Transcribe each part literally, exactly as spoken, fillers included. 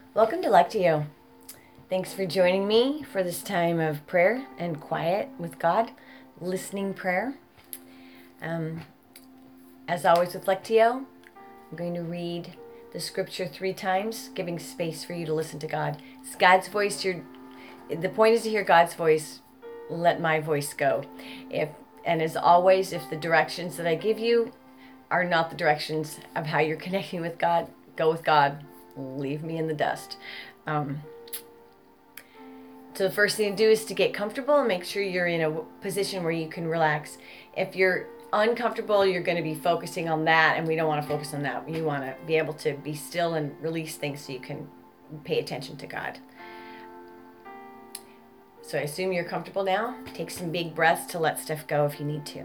Welcome to Lectio. Thanks for joining me for this time of prayer and quiet with God, listening prayer. Um, as always with Lectio, I'm going to read the scripture three times, giving space for you to listen to God. It's God's voice. You're, the point is to hear God's voice. Let my voice go. If and as always, if the directions that I give you are not the directions of how you're connecting with God, go with God. Leave me in the dust. Um, so the first thing to do is to get comfortable and make sure you're in a position where you can relax. If you're uncomfortable, you're going to be focusing on that, and we don't want to focus on that. You want to be able to be still and release things so you can pay attention to God. So I assume you're comfortable now. Take some big breaths to let stuff go if you need to.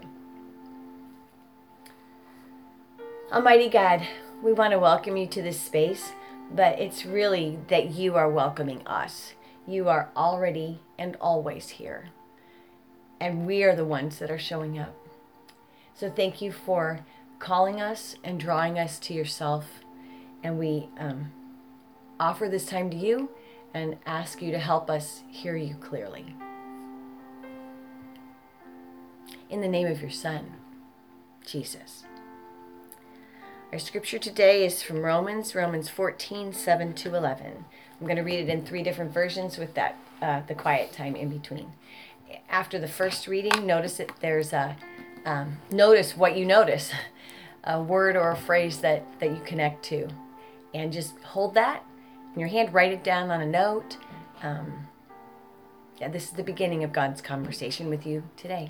Almighty God, we want to welcome you to this space, but it's really that you are welcoming us. You are already and always here, and we are the ones that are showing up. So thank you for calling us and drawing us to yourself, and we um, offer this time to you and ask you to help us hear you clearly. In the name of your Son, Jesus. Our scripture today is from Romans, Romans fourteen, seven to eleven. I'm going to read it in three different versions with that uh, the quiet time in between. After the first reading, notice that there's a um, notice what you notice, a word or a phrase that that you connect to, and just hold that in your hand. Write it down on a note. Um, yeah, this is the beginning of God's conversation with you today.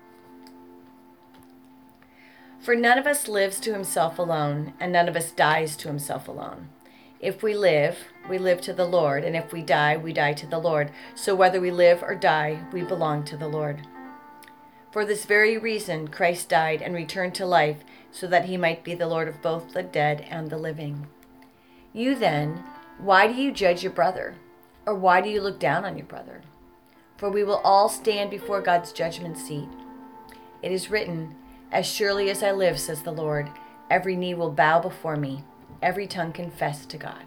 For none of us lives to himself alone, and none of us dies to himself alone. If we live, we live to the Lord, and if we die, we die to the Lord. So whether we live or die, we belong to the Lord. For this very reason, Christ died and returned to life, so that he might be the Lord of both the dead and the living. You then, why do you judge your brother? Or why do you look down on your brother? For we will all stand before God's judgment seat. It is written, as surely as I live, says the Lord, every knee will bow before me, every tongue confess to God.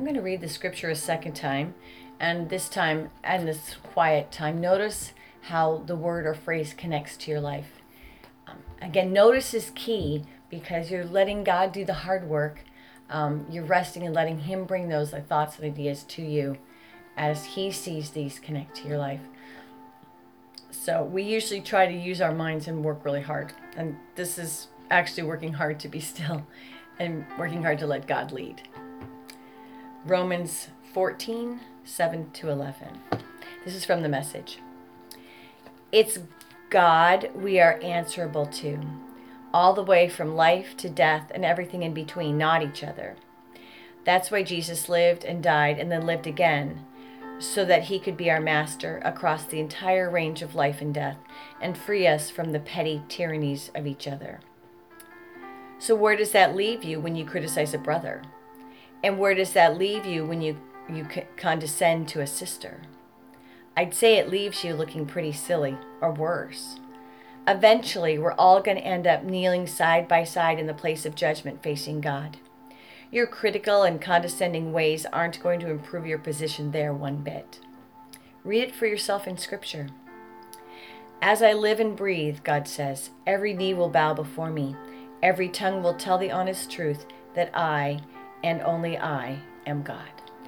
I'm going to read the scripture a second time, and this time, and this quiet time, notice how the word or phrase connects to your life. Um, again, notice is key because you're letting God do the hard work. Um, you're resting and letting Him bring those uh, thoughts and ideas to you as He sees these connect to your life. So we usually try to use our minds and work really hard. And this is actually working hard to be still and working hard to let God lead. Romans fourteen, seven to eleven. This is from the Message. It's God we are answerable to, all the way from life to death and everything in between, not each other. That's why Jesus lived and died and then lived again, so that He could be our master across the entire range of life and death and free us from the petty tyrannies of each other. So where does that leave you when you criticize a brother? And where does that leave you when you, you condescend to a sister? I'd say it leaves you looking pretty silly, or worse. Eventually, we're all going to end up kneeling side by side in the place of judgment facing God. Your critical and condescending ways aren't going to improve your position there one bit. Read it for yourself in Scripture. As I live and breathe, God says, every knee will bow before me. Every tongue will tell the honest truth that I, and only I, am God.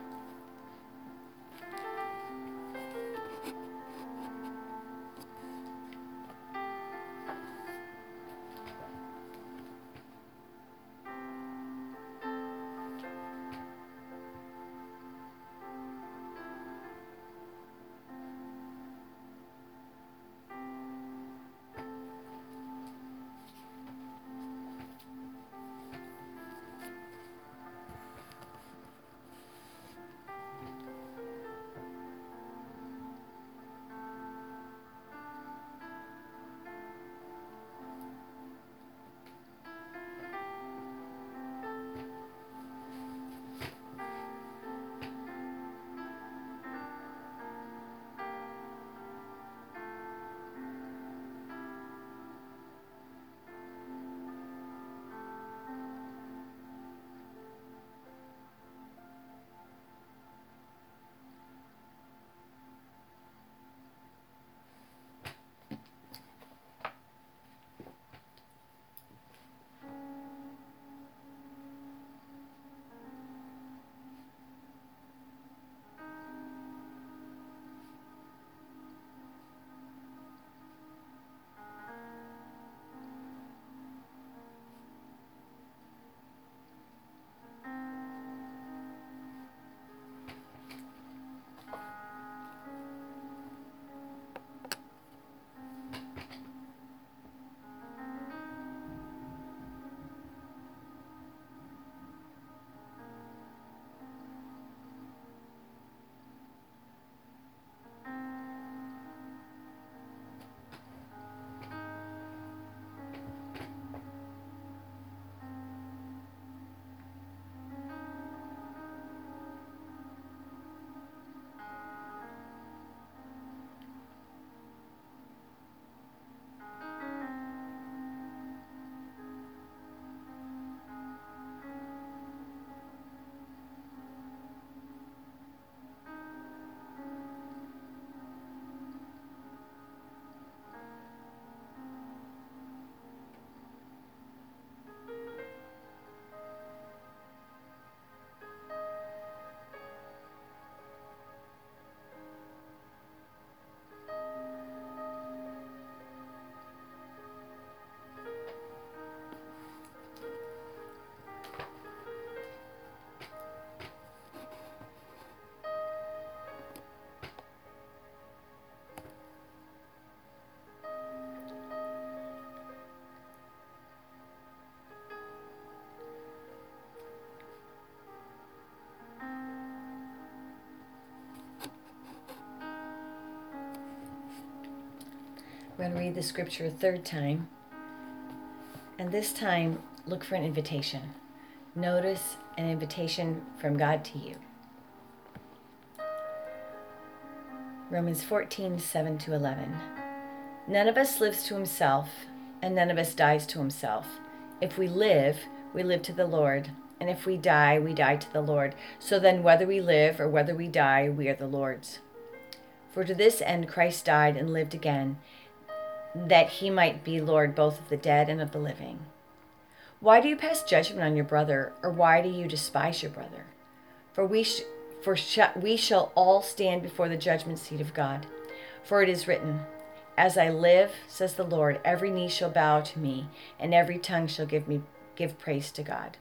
We're going to read the scripture a third time. And this time, look for an invitation. Notice an invitation from God to you. Romans fourteen, seven to eleven. None of us lives to himself, and none of us dies to himself. If we live, we live to the Lord. and if we die, we die to the Lord. So then, whether we live or whether we die, we are the Lord's. For to this end Christ died and lived again, that he might be Lord both of the dead and of the living. Why do you pass judgment on your brother, or why do you despise your brother? For we sh- for sh- we shall all stand before the judgment seat of God. For it is written, "As I live, says the Lord, every knee shall bow to me, and every tongue shall give me give praise to God."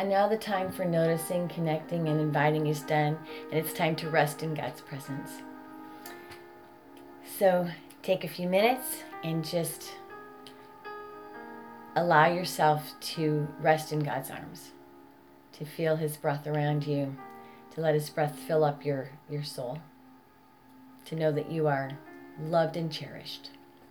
And now the time for noticing, connecting, and inviting is done, and it's time to rest in God's presence. So take a few minutes and just allow yourself to rest in God's arms, to feel His breath around you, to let His breath fill up your, your soul, to know that you are loved and cherished.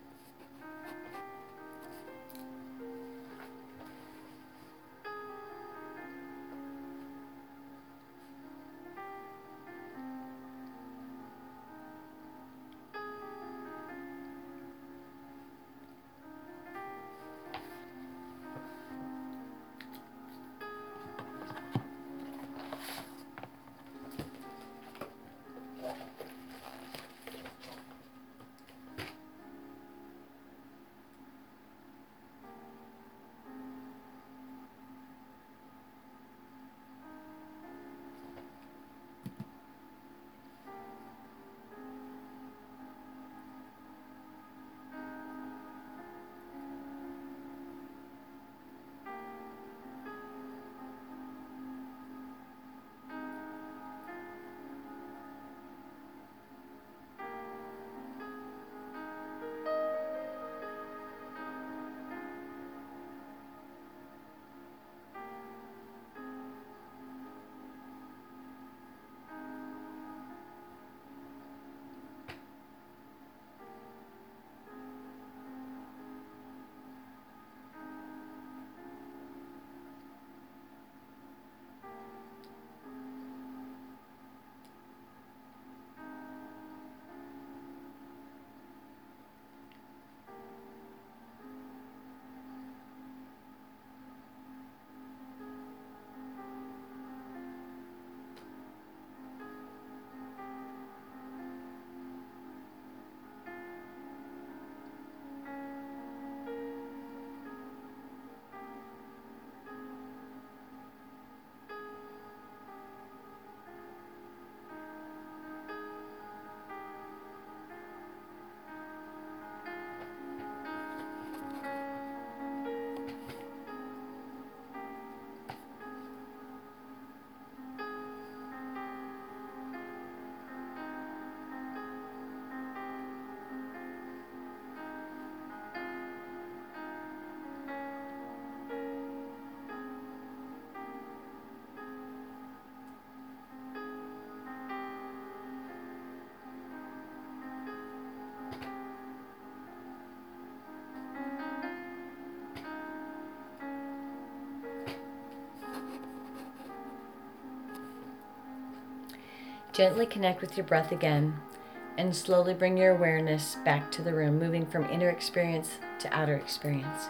Gently connect with your breath again and slowly bring your awareness back to the room, moving from inner experience to outer experience.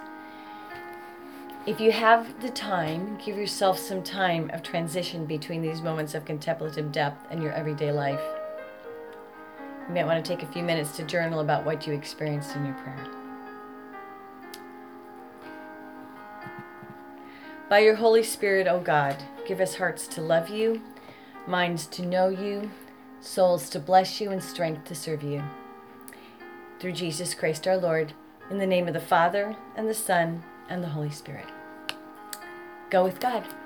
If you have the time, give yourself some time of transition between these moments of contemplative depth and your everyday life. You might want to take a few minutes to journal about what you experienced in your prayer. By your Holy Spirit, O God, give us hearts to love you, minds to know you, souls to bless you, and strength to serve you. Through Jesus Christ our Lord, in the name of the Father, and the Son, and the Holy Spirit. Go with God.